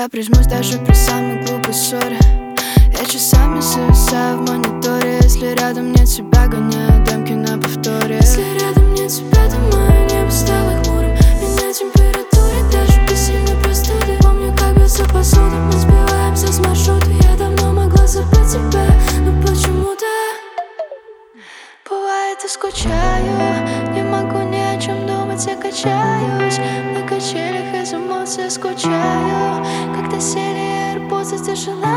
Я признаюсь даже при самой глупой ссоре. Я часами зависаю в мониторе. Если рядом нет тебя, гоняю демки на повторе. Если рядом нет тебя, то мое небо стало хмурым. Меня температуре даже без сильной простуды. Помню, как бьется посуда, мы сбиваемся с маршрута. Я давно могла забыть тебя, но почему-то бывает и скучаю. Не могу ни о чем думать, я качаюсь на качелях из эмоций, скучаю. Когда сели AirPods, ты желаешь.